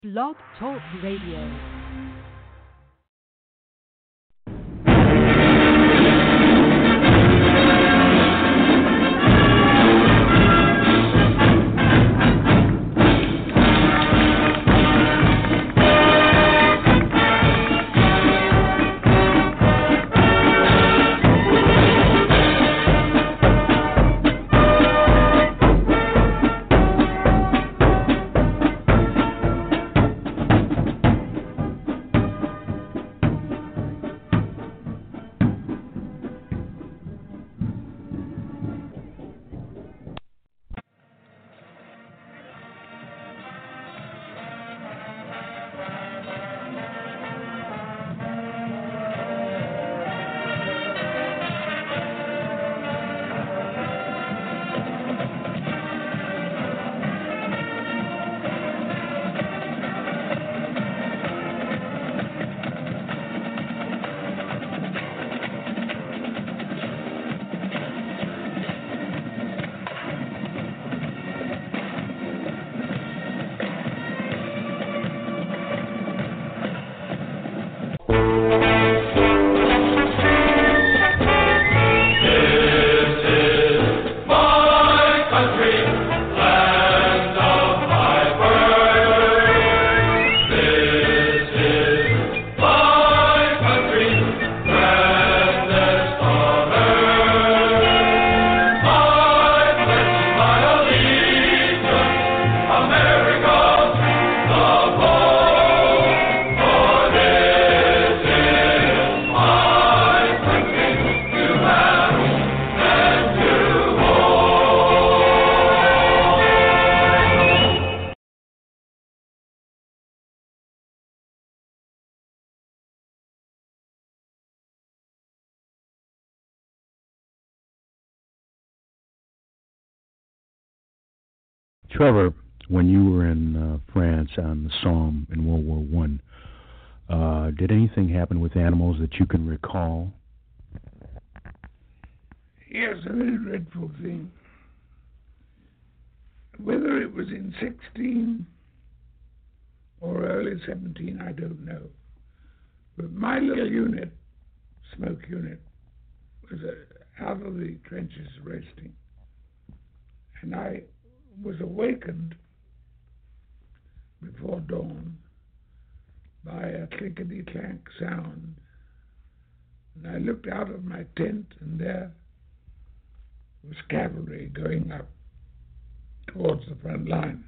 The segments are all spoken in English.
Blog Talk Radio. Trevor, when you were in France on the Somme in World War One, did anything happen with animals that you can recall? Yes, a very dreadful thing. Whether it was in 16 or early 17, I don't know. But my little unit, smoke unit, was out of the trenches resting. And I was awakened before dawn by a clinkety-clank sound. And I looked out of my tent, and there was cavalry going up towards the front line.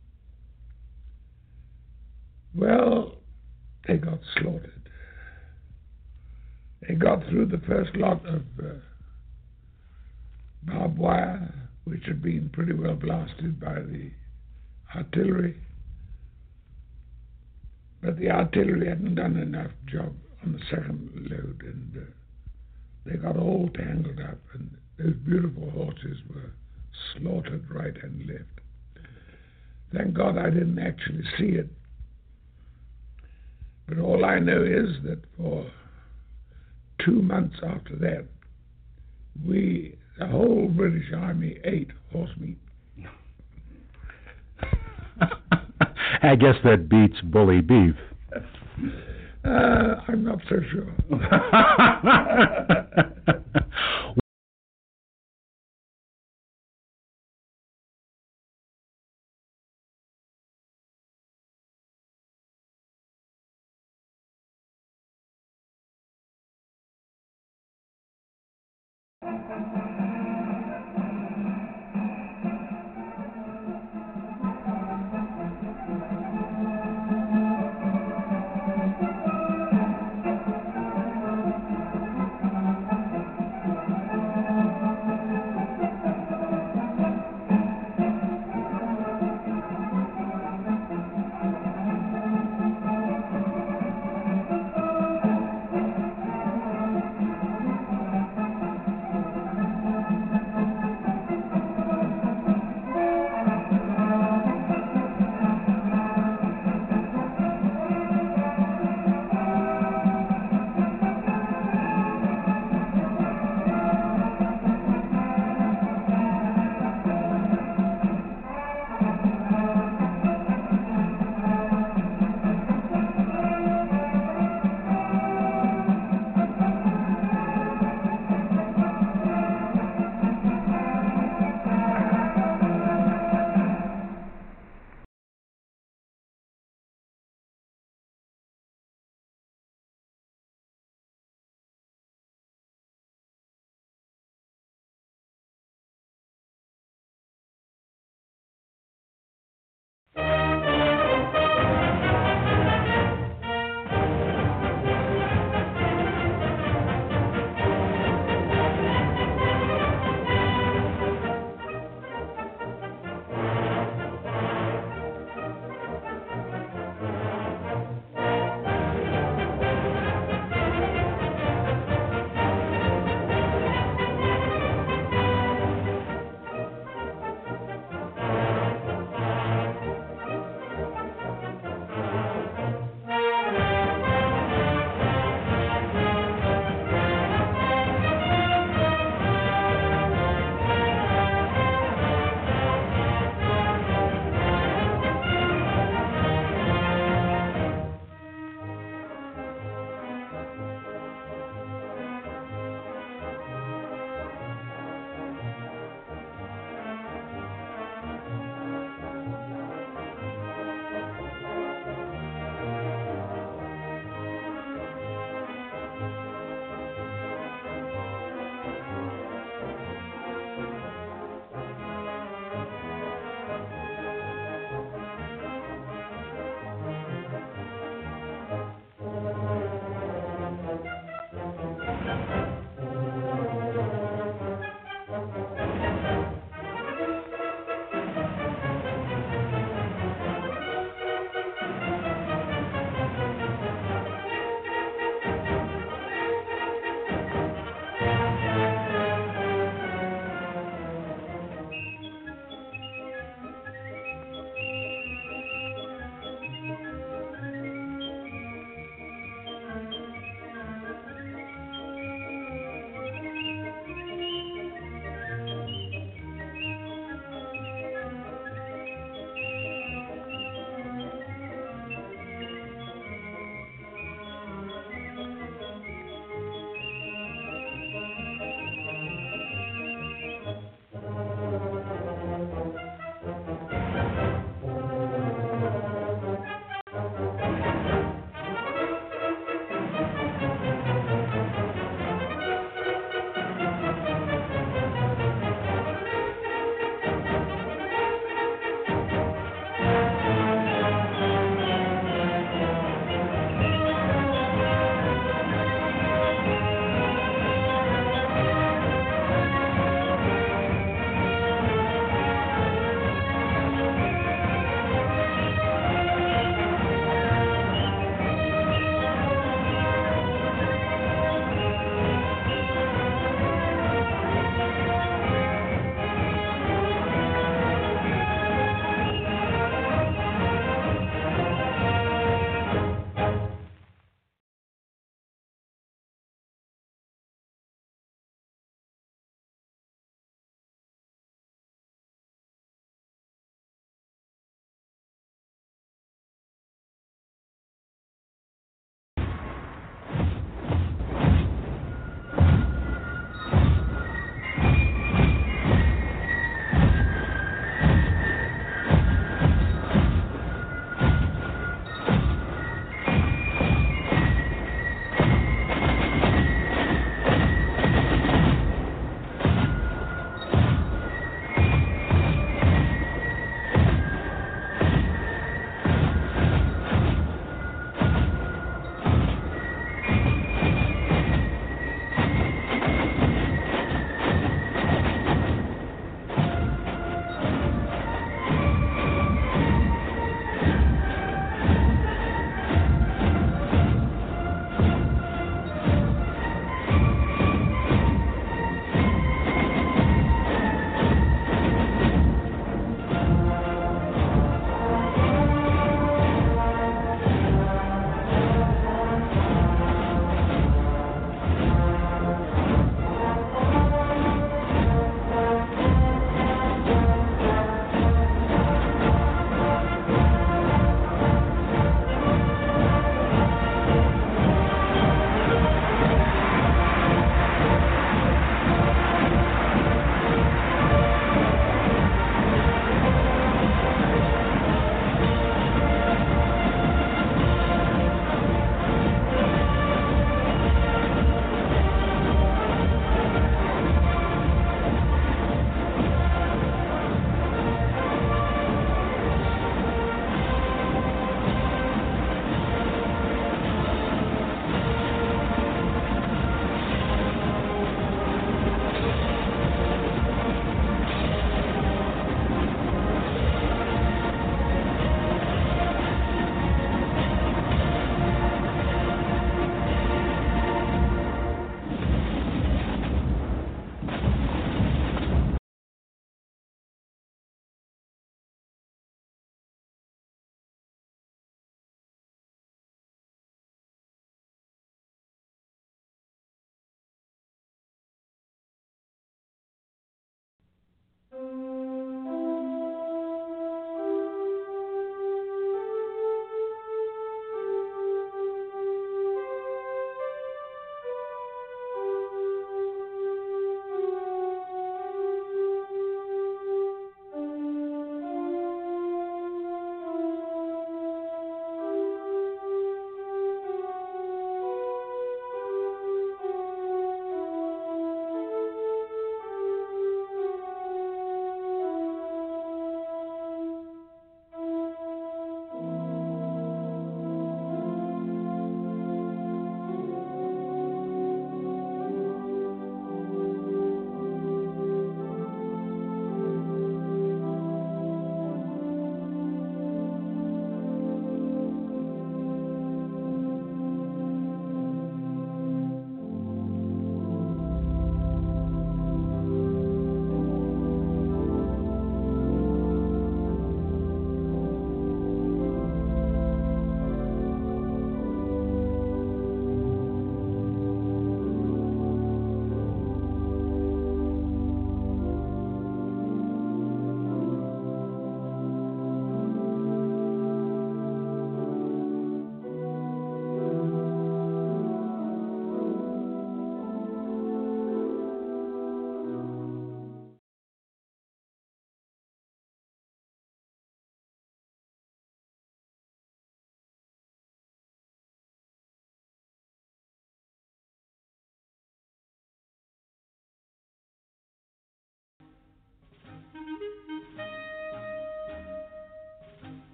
Well, they got slaughtered. They got through the first lot of barbed wire, which had been pretty well blasted by the artillery. But the artillery hadn't done enough job on the second load, and they got all tangled up, and those beautiful horses were slaughtered right and left. Thank God I didn't actually see it. But all I know is that for 2 months after that, the whole British Army ate horse meat. I guess that beats bully beef. I'm not so sure.